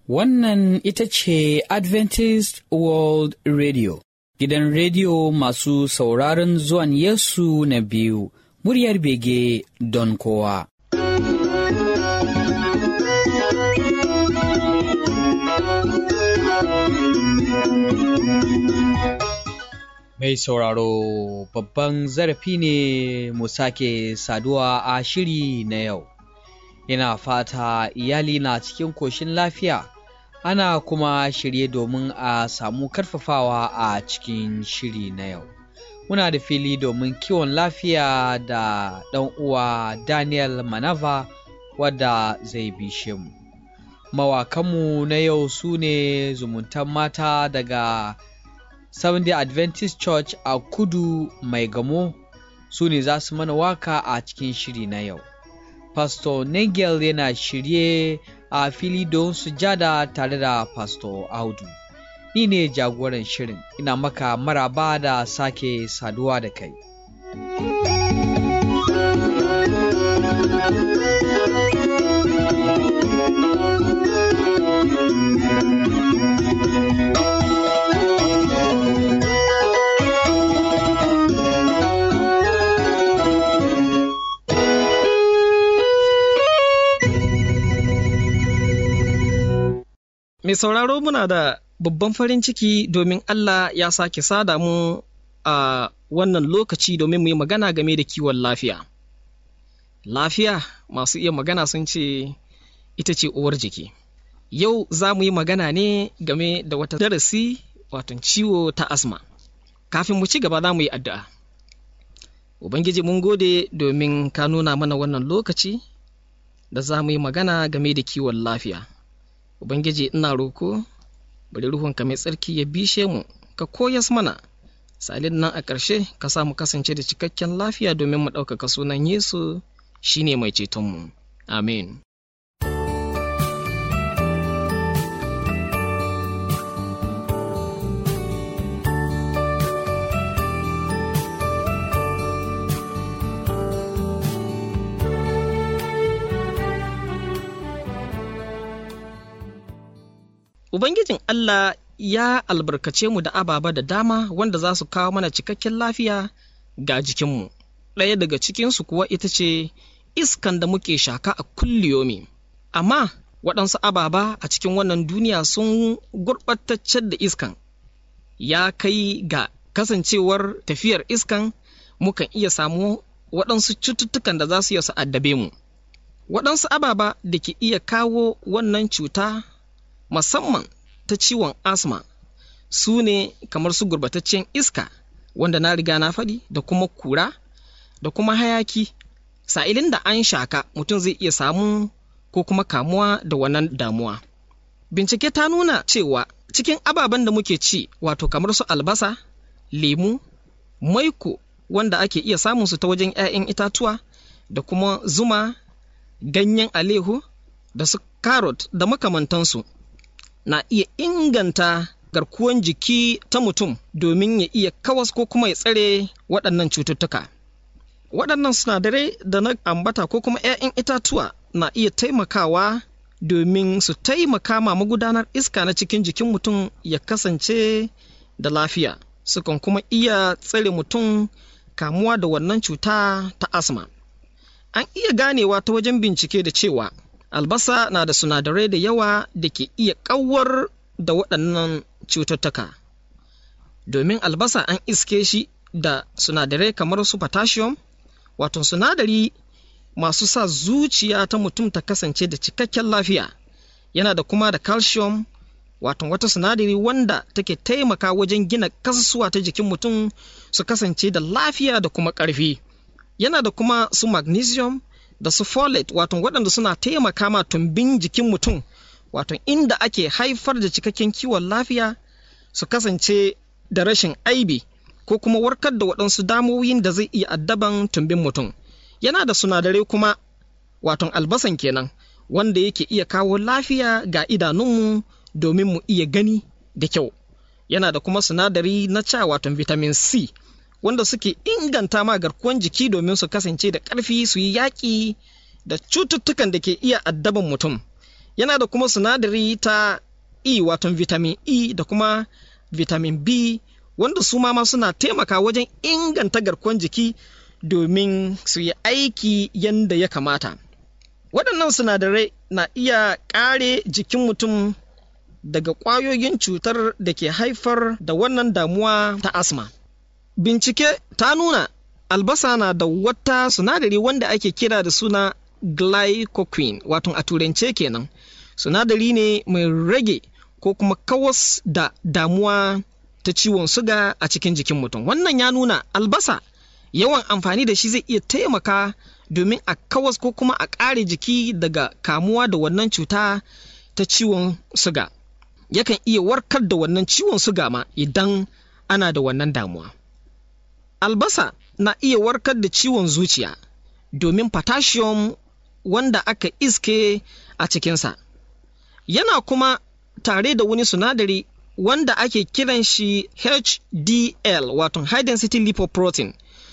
Wannan ita ce Adventist World Radio, gidan rediyo masu sauraron zuwan Yesu na biyu, muryar bege don kowa. Mai sauraro, babban zarafi ne mu sake saduwa a shiri na yau. Ina fata iyali na cikin koshin lafiya, ana kuma shirye domin a samu karfafawa a cikin shiri na yau. Muna da fili domin kiwon lafiya da ɗan uwa Daniel Manava wadda zai bishe mu. Mawakanmu na yau su ne zumuntan mata daga Seventh-day Adventist Church a Kudu Mai Gamo, su ne za su mana waka a cikin shiri na yau. Pastor Nigel yana shirye a fili don sujada tare da Pastor Audu. Ni ne jagoran shirin, ina maka maraba da sake saduwa da kai. Mai sauraro, muna da babban farin ciki domin Allah ya sake sada mu a wannan lokaci domin mu yi magana game da kiwon lafiya. Lafiya, masu iya magana sun ce ita ce uwar jiki. Yau za mu yi magana ne game da wata darasi, wato ciwo ta asma. Kafin mu ci gaba za mu yi addu'a. Ubangiji, mun gode domin ka nuna mana wannan lokaci da za mu yi magana game da kiwon lafiya. Ubangiji, ina roko, bari ruhunka mai tsarki ya bishe mu, ka koyas mana, salin nan a ƙarshe ka sa mu kasance da cikakken lafiya domin mu ɗaukaka sunan Yesu shi ne mai cetonmu. Amin. Ubangijin Allah ya albarkace mu da ababa da dama wanda za su kawo mana cikakken lafiya ga jikinmu. Ɗaya daga cikinsu kuwa ita ce iskan da muke shaka a kulliyomi. Amma waɗansu ababa a cikin wannan duniya sun gurɓataccen da iskan. Ya kai ga kasancewar tafiyar iskan mukan iya samu waɗansu cututtukan da za su iya su addabe mu. Waɗansu ababa da ke iya kawo wannan cuta musamman ta ciwon asma su ne kamar su gurbataccen iska wanda na riga na faɗi, da kuma kura da kuma hayaki. Sa'ilin da an shaka mutum zai iya samu ko kuma kamuwa da wannan damuwa. Bincike ta nuna cewa cikin ababen da muke ci, wato kamar su albasa, lemu, maiko wanda ake iya samun su ta wajen 'ya'yan itatuwa, da kuma zuma, ganyen alehu da su carrot da makamantansu, na iya inganta garkuwan jiki ta mutum domin ya iya kawas ko kuma ya tsare waɗannan cututtuka. Waɗannan sinadarai da na ambata ko kuma 'ya'yan itatuwa na iya taimakawa domin su taimaka ma magudanar iska na cikin jikin mutum ya kasance da lafiya. Sukan kuma iya tsare mutum kamuwa da wannan cuta ta asma. An iya ganewa ta wajen bincike da cewa albasa na da sinadarai da yawa da ke iya kawar da waɗannan cututtuka. Domin albasa an iske shi da sinadarai kamar su potassium, wato sinadari masu sa zuciya ta mutum ta kasance da cikakken lafiya. Yana da kuma da calcium, wato wata sinadari wanda take taimaka wajen gina kasusuwa ta jikin mutum su kasance da lafiya da kuma ƙarfi. Yana da kuma su magnesium da su folate, wato waɗanda suna taimaka ma tumbin jikin mutum, wato inda ake haifar da cikakken kiwon lafiya, su kasance da rashin aibi ko kuma warkar da waɗansu damoyin da zai iya addaban tumbin mutum. Yana da sinadarai kuma, wato albasan kenan, wanda yake iya kawo lafiya ga idanunmu domin mu iya gani da kyau. Yana da kuma sinadari na ca, wato vitamin C, wanda suke inganta ma garkuwan jiki domin su kasance da ƙarfi su yi yaƙi da cututtukan da ke iya addaban mutum. yana da kuma sinadari ta E wato vitamin E da kuma vitamin B wanda su ma suna taimaka wajen inganta garkuwar jiki domin su yi aiki yadda ya kamata. Waɗannan sinadarai na iya ƙare jikin mutum daga ƙwayoyin cutar da ke haifar da wannan damuwa ta asma. Bincike ta nuna albasa na da wata sinadari wanda ake kira da suna glycoquine, wato a turance kenan. Sinadari ne mai rage ko kuma kawas da damuwa ta ciwon suga a cikin jikin mutum. Wannan ya nuna albasa yawan amfani da shi zai iya taimaka domin a kawas ko kuma a ƙare jiki daga kamuwa da wannan cuta ta ciwon suga. Yakan iya warkar da wannan ciwon suga ma idan ana da wannan damuwa. Albasa na iya warkar da ciwon zuciya domin potassium wanda aka iske a cikinsa. Yana kuma tare da wani sinadari wanda ake kiran shi HDL wato high density lipoprotein,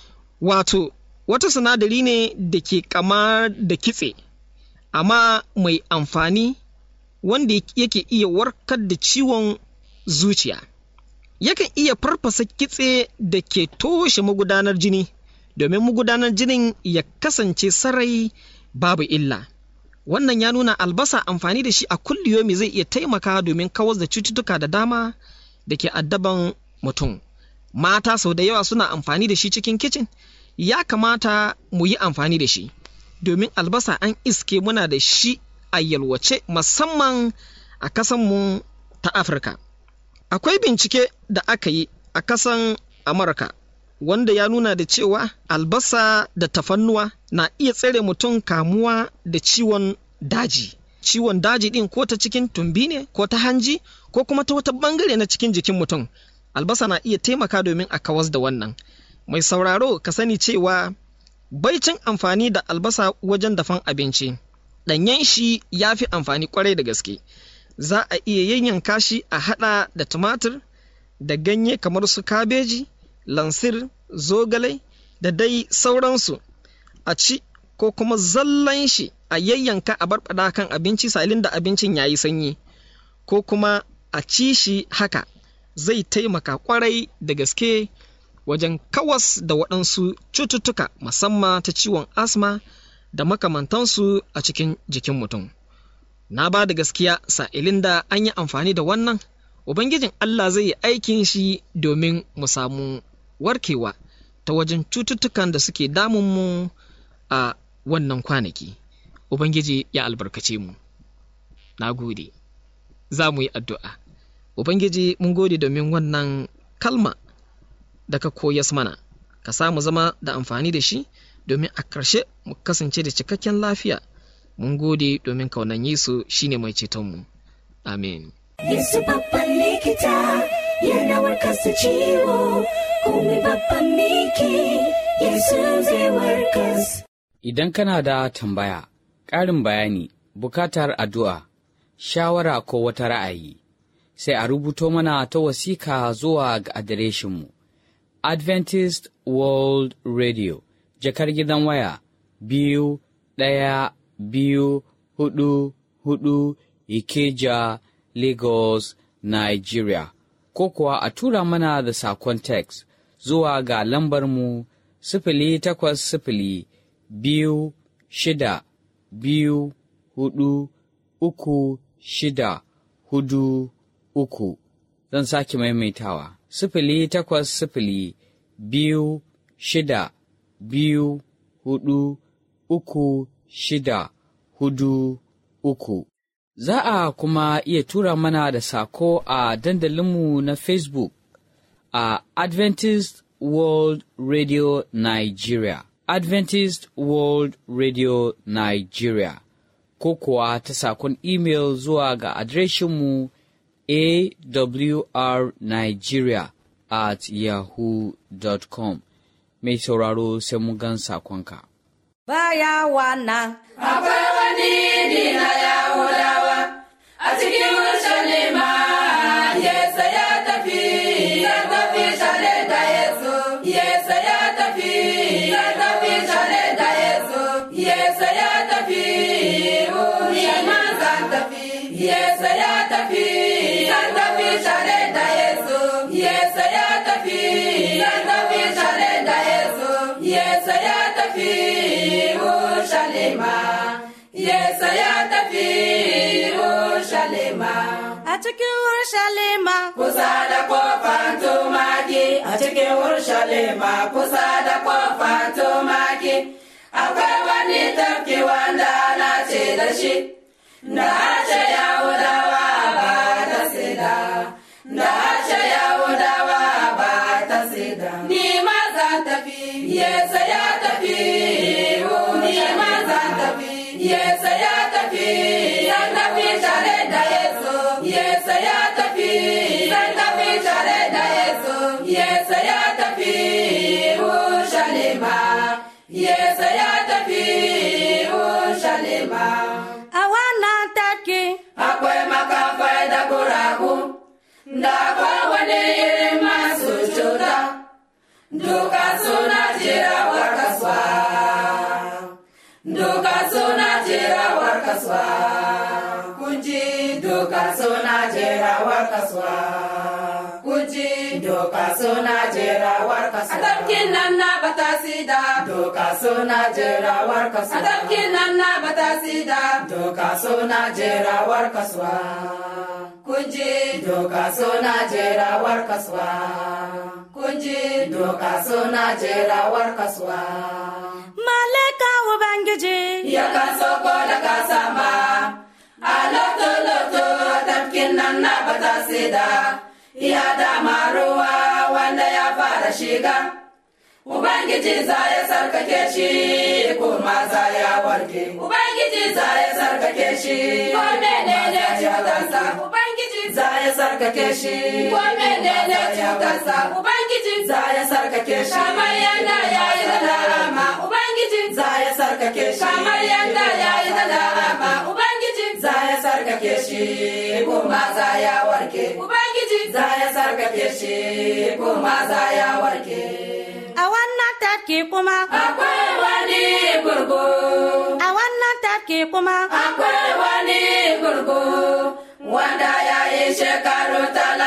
wato wata sinadari ne da ke kama da kitse amma mai amfani wanda yake iya warkar da ciwon zuciya. Yakan iya farfasa kitse da ke toshe magudanar jini domin magudanar jinin ya kasance sarai babu illa. Wannan ya nuna albasa amfani da shi a kulliyomi zai iya taimaka domin kawar da cututtuka da dama da ke addaban mutum. Mata sau da yawa suna amfani da shi cikin kicin. Ya kamata mu yi amfani da shi domin albasa an iske muna da shi a yalwace musamman a kasanmu ta Afirka. Akwai bincike da aka yi a kasan Amurka wanda ya nuna da cewa albasa da tafannuwa na iya tsare mutum kamuwa da ciwon daji. Ciwon daji din ko ta cikin tumbi ne ko ta hanji ko kuma ta wata bangare na cikin jikin mutum. Albasa na iya taimaka domin a kawas da wannan. Mai sauraro ka sani cewa baicin amfani da albasa wajen dafan abinci, ɗanyen shi ya fi amfani kwarai da gaske. Za a iya yanyanka shi a haɗa da tumatir da ganye kamar su kabeji, lansir, zogale da dai sauransu a ci, ko kuma zallan shi a yayyanka a barbada kan abinci salin da abincin yayi sanyi, ko kuma a ci shi haka. Zai taimaka kwarai da gaske wajen kawas da waɗansu cututtuka musamman ta ciwon asma da makamantansu a cikin jikin mutum. Na ba da gaskiya sa'ilin da an yi amfani da wannan, Ubangijin Allah zai yi aikin shi domin mu samu warkewa ta wajen cututtukan da suke damunmu a wannan kwanaki. Ubangiji ya albarkace mu. Na gode. Za mu yi addu'a. Ubangiji mun gode domin wannan kalma da ka koyas mana, ka samu zama da amfani da shi domin a ƙarshe mu kasance da cikakken lafiya. Mun gode domin kaunan Yesu shine mai cetonmu. Amen. Yesu babban likita yana warkar da ciwo, komai babban miki Yesu zai warkar. Idan kana da tambaya, ƙarin bayani, bukatar addu'a, shawara ko wata ra'ayi, sai a rubuto mana ta wasiƙa zuwa ga adireshinmu. Adventist World Radio, jakar gidan waya 21244 Ikeja, Lagos, Nigeria, ko kuwa a tura mana da sakon text zuwa ga lambarmu 0800-26-4-3-6-4-3. Zan sake maimaitawa 0800-26-4-3-6-4-3. Za a kuma iya tura mana da sako a dandalinmu na Facebook a Adventist World Radio Nigeria, Adventist World Radio Nigeria, ko kuwa ta sakon email zuwa ga adireshinmu awrnigeria@yahoo.com. Mai sauraro sai mu gan sakonka. Baya wannan akwai wani ni na Yahudawa a cikin Urushalima, Yesu ya tafi shale da Yesu, Yesu ya tafi shale da Yesu, Yesu ya tafi, Urushalima zan tafi. Yesu ya tafi, zan tafi tare da Yesu. Yesu ya tafi, zan tafi tare da Yesu. Yesu ya tafi Urushalima. Yesu ya tafi Urushalima. A cikin Urushalima, kusa da kofar tumaki. A cikin Urushalima, kusa da kofar tumaki. Akwai wani tafki wanda ana ce da shi, da harshe Yahudawa ba ta sida, da harshe Yahudawa ba ta sida. Ni ma zan tafi, Yesu ya tafi, ni ma zan tafi, Yesu ya tafi, zan tafi tare da Yesu. Yesu ya tafi, zan tafi tare da Yesu. Yesu ya tafi Urushalima. Yesu ya tafi Urushalima. A wannan take akwai makafai da guragu, da akwai wani irin masu cuta, duka suna jirawar kasuwa, duka suna jirawar kasuwa. Kunji duka suna jirawar kasuwa, kunji duka suna jirawar kasuwa. A tafkin nan na batasida, duka suna jirawar kasuwa. A tafkin nan na batasida, duka suna jirawar kasuwa. Kunji duka suna jirawar kasuwa, kunji duka suna jirawar kasuwa. Malaka Ubangiji ya kasoko daga sama, a loto-loto tafkin nan na batasida, ya dama ruwa wanda ya fara shiga. Ubangiji za ya sarkake shi, kuma za ya warke. Ubangiji za ya sarkake shi, ko menene cutarsa. Ubangiji za ya sarkake shi, ko menene cutarsa. Ubangiji za ya sarkake shi, kamar yanda ya yi da Larama. Ubangiji za ya sarkake shi, kamar yanda ya yi da Larama. Ubangiji za ya sarkake shi, kuma za ya warke. Ubangiji za ya sarkake shi, kuma za ya warke. A wannan tafki kuma akwai wani gurgu. A wannan tafki kuma akwai wani gurgu, wanda ya yi shekaru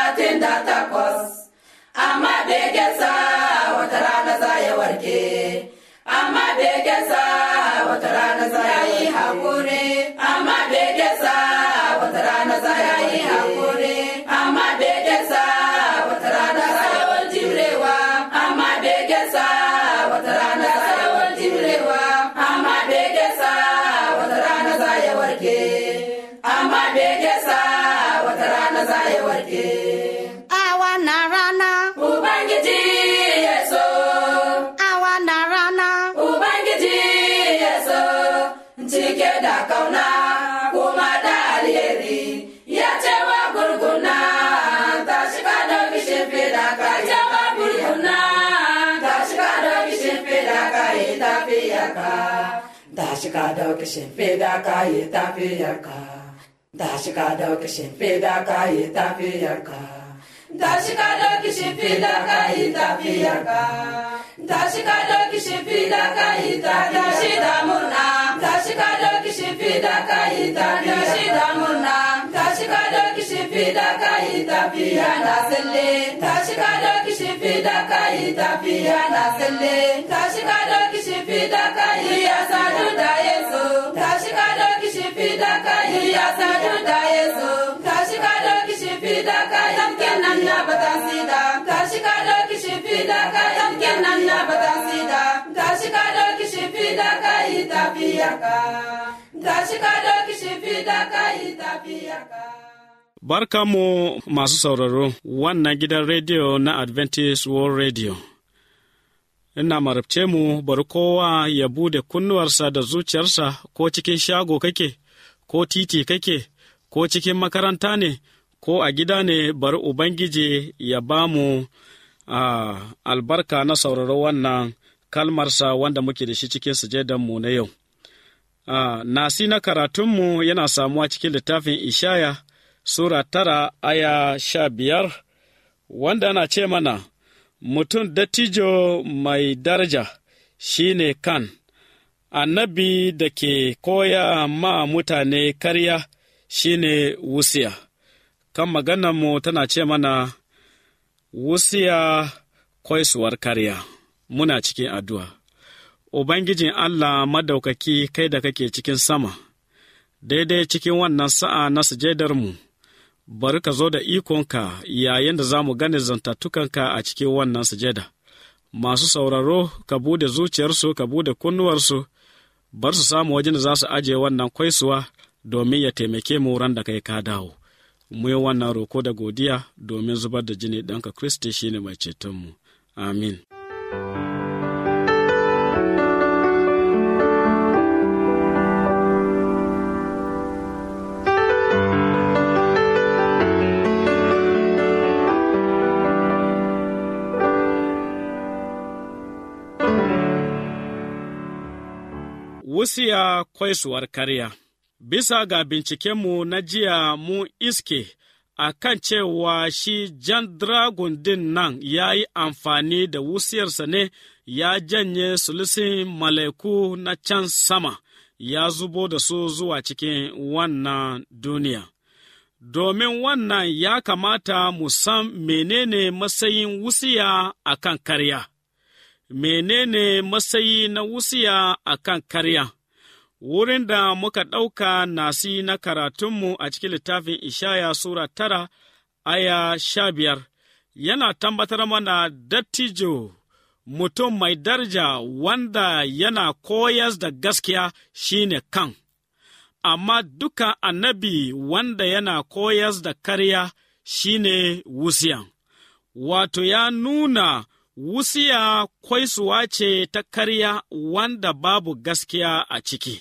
38, amma begesa wata rana za ya warke. Amma begesa wata rana za ya yi hakuri. Amma begesa wata rana za ya yi hakuri. Amma begesa wata rana za ya warjirewa. Amma begesa wata rana za ya warjirewa. Amma begesa wata rana za ya warke. Amma begesa wata rana za ya warke. A wannan rana Ubangiji ya so. A wannan rana Ubangiji ya so, cike da kauna kuma da alheri. Ya ce wa gurguna, tashi ka dauki shimfiɗa ka yi. Ya ce wa gurguna, tashi ka dauki shimfiɗa ka yi tafiyarka. Tashi ka dauki shimfiɗa ka yi tafiyarka. Tashi ka dauki shimfiɗa ka yi tafiyarka. Tashi ka dauki shimfiɗa ka yi tafiyarka. Tashi ka dauki shimfiɗa ka yi tashi da murna. Tashi ka dauki shimfiɗa ka yi tashi da murna. Tashi ka dauki shimfiɗa ka yi tafiya na tsalle. Tashi ka dauki shimfiɗa ka yi tafiya na tsalle. Tashi ka dauki shimfiɗa ka yi ya sadu da Yesu. Tashi ka dauki shimfiɗa ka yi ya sadu da Yesu. Tashi ka dauki shimfiɗa ka yi tafkin nan na batasida. Tashi ka dauki shimfiɗa ka yi tafkin nan na batasida. Tashi ka dauki shimfiɗa ka yi tafiyarka. Tashi ka dauki shimfiɗa ka yi tafiyarka. Barkanmu masu sauraro wannan gidan rediyo na Adventist World Radio. Ina marabce mu bari kowa ya bude kunnuwarsa da zuciyarsa, ko cikin shago kake, ko titi kake, ko cikin makaranta ne, ko a gida ne, bari Ubangiji ya ba mu albarka na sauraro wannan kalmarsa wanda muke da shi cikin sujadanmu na yau. Nasi na karatunmu yana samuwa cikin littafin Ishaya, Sura 9 aya 15, wanda ana ce mana, mutum dattijo mai daraja shi ne Kan, annabi da ke koya ma mutane karya shine wusiya. Kan maganarmu tana ce mana wusiya kwaisuwar karya. Muna cikin addu'a. Ubangijin Allah madaukaki, kai da kake cikin sama, daidai cikin wannan sa'a na sujadarmu, bari ka zo da ikonka yayin da za mu gane zantattukanka a cikin wannan sujada. Masu sauraro, ka bude zuciyarsu, ka bude kunnuwarsu, bar su samu wajen da za su ajiye wannan kwaisuwa domin ya taimake mu ran da kai ka dawo. Mu yi wannan roko da godiya domin zubar da jini ɗanka Kristi shi ne mai cetonmu. Amin. Wusiya kwaisuwar karya. Bisa ga bincikenmu na jiya mu iske a kan cewa shi Jan Dragon din nan ya yi amfani da wusiyarsa ne ya janye sulusin mala'iku na can sama, ya zubo da su zuwa cikin wannan duniya. Domin wannan ya kamata mu san menene matsayin wusiya a kan karya. Menene matsayi na wusiya a kan karya? Wurin da muka ɗauka nasi na karatunmu a cikin littafin Ishaya Sura 9, aya 15, yana tabbatar mana dattijo, mutum mai daraja wanda yana koyas da gaskiya shine kan, amma duka annabi wanda yana koyas da karya shine wusiya. Wato ya nuna wusiya kwaisuwa ce ta karya wanda babu gaskiya a ciki.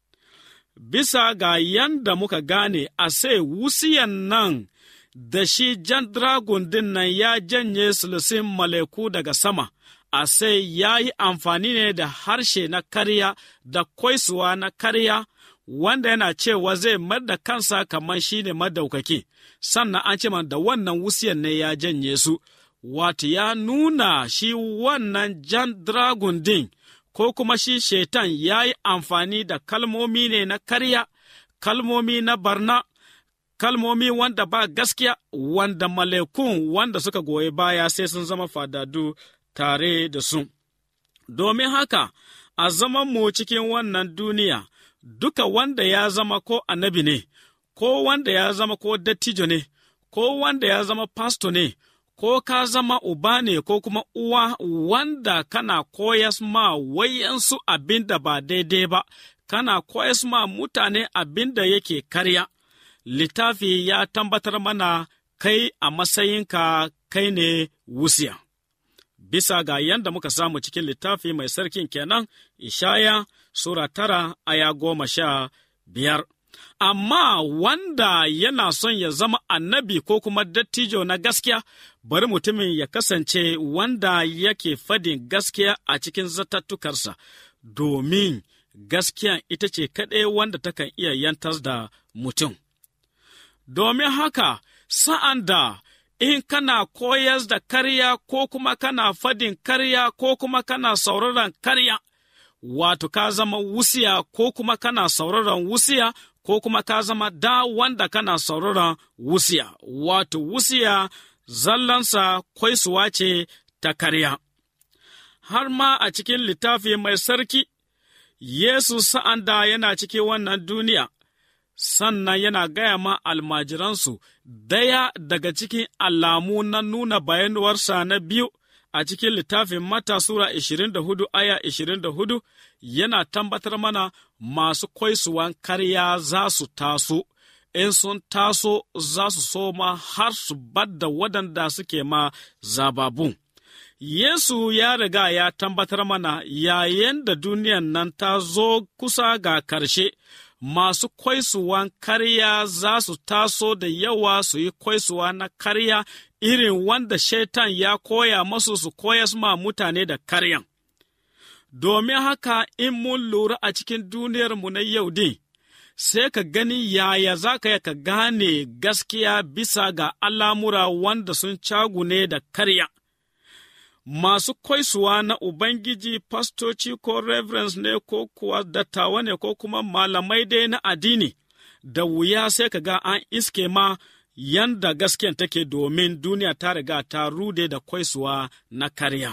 Bisa ga yanda muka gane a sai wusiyan nan da shi Jan Dragon din nan ya janye sulusin mala'iku daga sama, a sai ya yi amfani ne da harshe na karya da kwaisuwa na karya wanda yana cewa zai mar da kansa kamar shi ne madaukaki, sannan an ce da wannan wusiyan ne ya janye su. Wato ya nuna shi wannan Jan Dragon din ko kuma shi Shetan ya yi amfani da kalmomi ne na karya, kalmomi na barna, kalmomi wanda ba gaskiya, wanda mala'ikun wanda suka goyi baya sai sun zama fadadu tare da su. Domin haka, a zamanmu cikin wannan duniya, duka wanda ya zama ko annabi ne, ko wanda ya zama ko dattijo ne, ko wanda ya zama pasto ne, ko ka zama uba ne ko kuma uwa wanda kana koyas ma wayansu abin da ba daidai ba, kana koyas ma mutane abin da yake karya. Littafi ya tabbatar mana kai a matsayinka kai ne wusiya. Bisa ga yanda muka samu cikin littafi mai sarkin kenan, Ishaya Sura 9, aya 15. Amma wanda yana son ya zama annabi ko kuma dattijo na gaskiya, bari mutumin ya kasance wanda yake fadin gaskiya a cikin zatattukarsa, domin gaskiya ita ce kaɗai wanda takan iya yantar da mutum. Domin haka, sa'an da in kana koyas da karya ko kuma kana fadin karya ko kuma kana sauraron karya, wato ka zama wusiya ko kuma kana sauraron wusiya, ko kuma ka zama da wanda kana sauraron wusiya, wato wusiya zallansa kwaisuwa ce ta karya. Har ma a cikin littafi mai sarki, Yesu sa'an da yana cikin wannan duniya, sannan yana gaya ma almajiransu daya daga cikin alamu na nuna bayanuwarsa na biyu a cikin littafin Mata Sura 24, aya 24, yana tabbatar mana masu kwaisuwan karya za su taso, in sun taso za su soma har su badda waɗanda suke ma zababun. Yesu ya riga ya tabbatar mana yayin da duniyan nan ta zo kusa ga ƙarshe, masu kwaisuwan karya za su taso da yawa su yi kwaisuwa na karya irin wanda Shaitan ya koya masu su koyas ma mutane da karyan. Domin haka in mun lura a cikin duniyarmu na yau din, sai ka gani yaya za ka gane gaskiya bisa ga al'amura wanda sun cagune da karya. Masu kwaisuwa na Ubangiji, fastoci ko reverends ne ko kuwa dattawa ne ko kuma malamai dai na addini, da wuya sai ka ga an iske ma yanda gaskiyan take domin duniya ta riga ta rude da kwaisuwa na karya.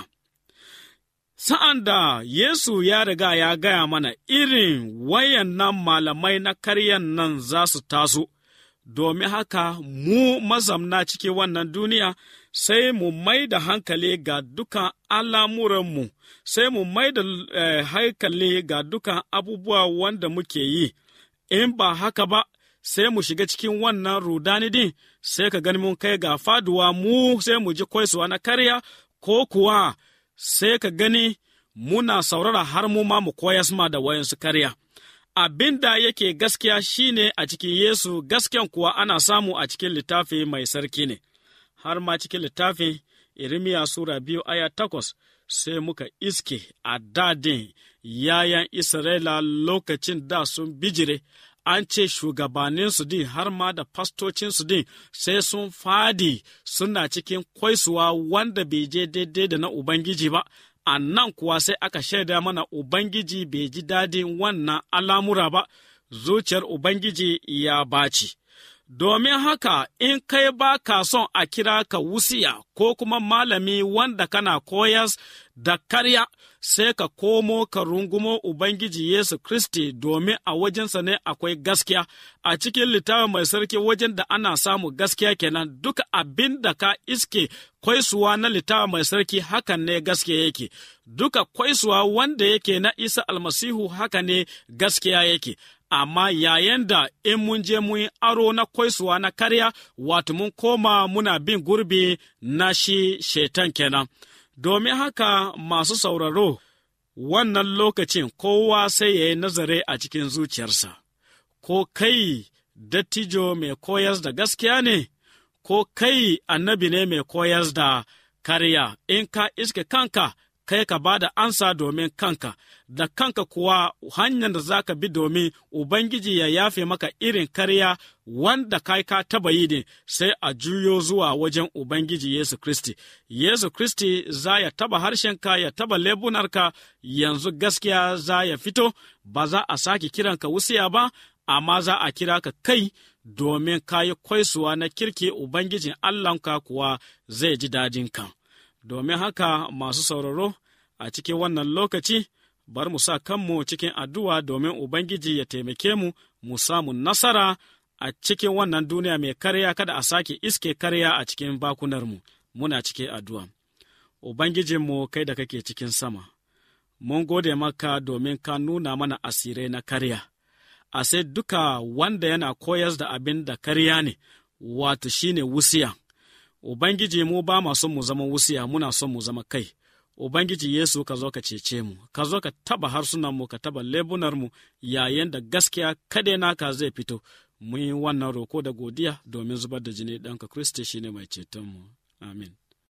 Sa'an da Yesu ya riga ya gaya mana irin wayannan malamai na karyan nan za su taso, domin haka mu mazamna cikin wannan duniya sai mu mai da hankali ga dukan al'amuranmu, sai mu mai da hankali ga dukan abubuwa wanda muke yi, in ba haka ba sai mu shiga cikin wannan rudani din, sai ka gani mun kai ga faduwa mu sai mu ji kwaisuwa na karya, ko kuwa sai ka gani muna saurara har mu ma mu koyas ma da wayansu karya. Abin da yake gaskiya shine a cikin Yesu, gaskiyan kuwa ana samu a cikin littafi mai sarki ne. Har ma cikin littafin Irmiya Sura 2:8 sai muka iske a dadin yayan Isra'ila lokacin da sun bijire, an ce shugabanninsu din har ma da fastocinsu din sai sun fadi suna cikin kwaisuwa wanda bai je daidai da na Ubangiji ba. A nan kuwa sai aka shaida mana Ubangiji bai ji dadin wannan al'amura ba, zuciyar Ubangiji ya baci. Domin haka in kai ba ka son a kira ka wusiya ko kuma malami wanda kana koyas da karya, sai ka komo ka rungumo Ubangiji Yesu Kristi, domin a wajensa ne akwai gaskiya. A cikin littafin mai sarki wajen da ana samu gaskiya kenan, duka abin da ka iske kwaisuwa na littafin mai sarki hakan ne gaskiya yake. Duka kwaisuwa wanda yake na Isa Almasihu haka ne gaskiya yake. Amma yayin da in mun je mun yi aro na kwaisuwa na karya, wato mun koma muna bin gurbi na shi shetan kenan. Domin haka masu sauraro, wannan lokacin kowa sai ya yi nazari a cikin zuciyarsa, ko kai dattijo mai koyar da gaskiya ne, ko kai annabi ne mai koyar da karya. In ka iske kanka, kai ka ba da ansa domin kanka, da kanka kuwa hanyar da za ka bi domin Ubangiji ya yafe maka irin karya wanda kai ka taba yi ne, sai a juyo zuwa wajen Ubangiji Yesu Kristi. Yesu Kristi za ya taba harshenka, ya taba lebunarka, yanzu gaskiya za ya fito, ba za a sake kiranka wusiya ba, amma za a kira ka kai, domin ka yi kwaisuwa na kirki, Ubangijin Allahnka kuwa zai ji dadinka. Domin haka masu sauraro, a cikin wannan lokaci, bar mu sa kanmu cikin addu'a domin Ubangiji ya taimake mu, mu samu nasara a cikin wannan duniya mai karya, kada a sake iske karya a cikin bakunarmu. Muna cikin addu'a. Ubangijinmu, kai da kake cikin sama, mun gode maka domin ka nuna mana asirai na karya. A sai duka wanda yana koyar da abin da karya ne, wato shi ne wusiya. Ubangiji, mu ba ma son mu zama wusiya, muna son mu zama kai. Ubangiji Yesu, ka zo ka cece mu, ka zo ka taba harsunanmu, ka taba lebunarmu, yayin da gaskiya kada naka zai fito. Mun yi wannan roko da godiya domin zubar da jini ɗanka Kristi shi ne mai cetonmu. Amin.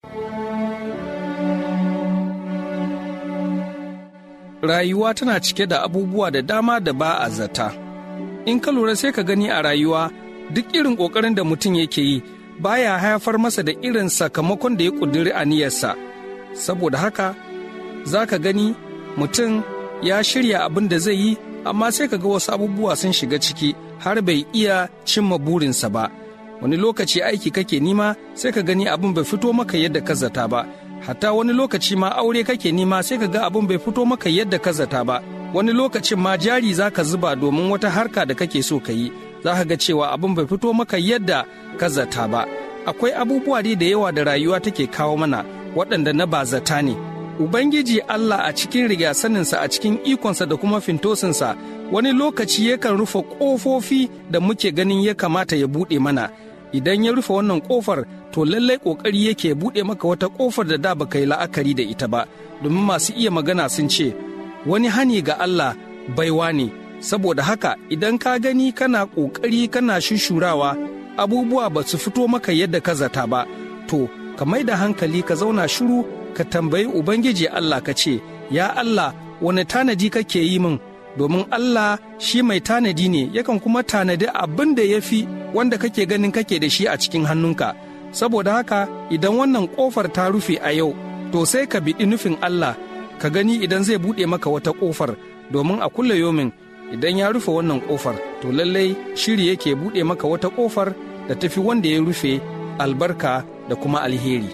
Rayuwa tana cike da abubuwa da dama da ba a zata. In ka lura sai ka gani a rayuwa, duk irin ƙoƙarin da mutum yake yi, baya haifar masa da irin sakamakon da ya ƙudiri aniyarsa. Saboda haka, za ka gani mutum ya shirya abin da zai yi, amma sai ka ga wasu abubuwa sun shiga ciki har bai iya cimma burinsa ba. Wani lokaci aiki kake nima, sai ka gani abin bai fito maka yadda ka zata ba. Hatta wani lokaci ma aure kake nima, sai ka ga abin bai fito maka yadda ka zata ba. Wani lokacin ma jari za ka zuba domin wata harka da kake so ka yi, za ka ga cewa abin bai fito maka yadda ka zata ba. Akwai abubuwa dai da yawa da rayuwa take kawo mana, waɗanda na bazata ne. Ubangiji Allah a cikin rigasaninsa, a cikin ikonsa da kuma fintosinsa, wani lokaci yakan rufe ƙofofi da muke ganin ya kamata ya buɗe mana. Idan ya rufe wannan ƙofar, to lallai ƙoƙari yake buɗe maka wata ƙofar da da baka yi la'akari da ita ba, domin masu iya magana sun ce, wani hani ga Allah baiwa ne. Saboda haka idan ka gani kana ƙoƙari kana shushurawa, abubuwa ba su fito maka yadda ka zata ba, to ka mai da hankali, ka zauna shiru, ka tambayi Ubangiji Allah ka ce, ya Allah, wani tanadi kake yi min? Domin Allah shi mai tanadi ne, yakan kuma tanadi abin da ya fi wanda kake ganin kake da shi a cikin hannunka. Saboda haka idan wannan ƙofar ta rufe a yau, to sai ka biɗi nufin Allah, ka gani idan zai buɗe maka wata ƙofar, domin a kulle yomin idan ya rufe wannan ƙofar, to to lallai shiri yake buɗe maka wata ƙofar da tafi wanda ya rufe albarka da kuma alheri.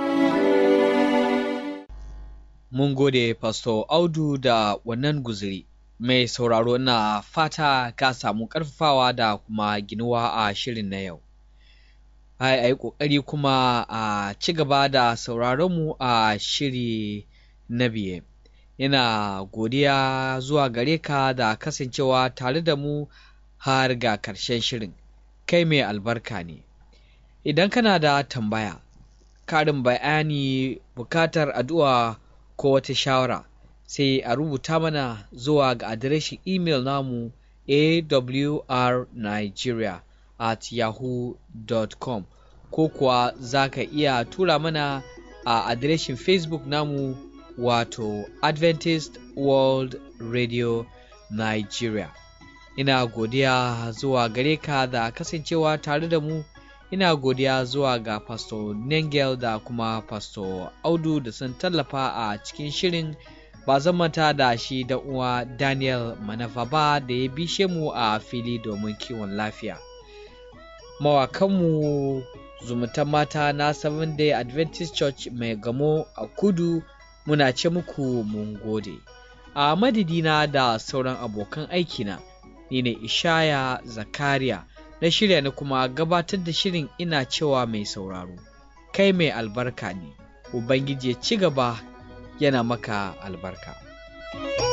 Mun gode Pastor Audu da wannan guzuri. Mai sauraro na fata ka samu ƙarfafawa da kuma ginuwa a shirin na yau. Ai ƙoƙari kuma a ci gaba da sauraronmu a shiri na biye. Ina godiya zuwa gare ka da kasancewa tare da mu har ga ƙarshen shirin. Kai mai albarka ne. Idan kana da tambaya, karin bayani, bukatar addu'a ko wata shawara, sai a rubuta mana zuwa ga adireshin imel namu awrnigeria@yahoo.com, ko kuwa za ka iya tura mana a adireshin Facebook namu wato Adventist World Radio Nigeria. Ina godiya zuwa gare ka da kasancewa tare da mu. Ina godiya zuwa ga Pastor Nengel da kuma Pastor Audu da sun tallafa a cikin shirin. Ba zan manta da shi da uwa Daniel Manafa ba da ya bishe mu a fili domin kiwon lafiya. Mawakanmu zumuntan mata na Seventh Day Adventist Church mai gamo a kudu, muna ce muku mun gode. A madadina da sauran abokan aikina, ni ne Ishaya Zakariya, na shirya na kuma gabatar da shirin ina cewa mai sauraro, kai mai albarka ne, Ubangiji ya ci gaba yana maka albarka.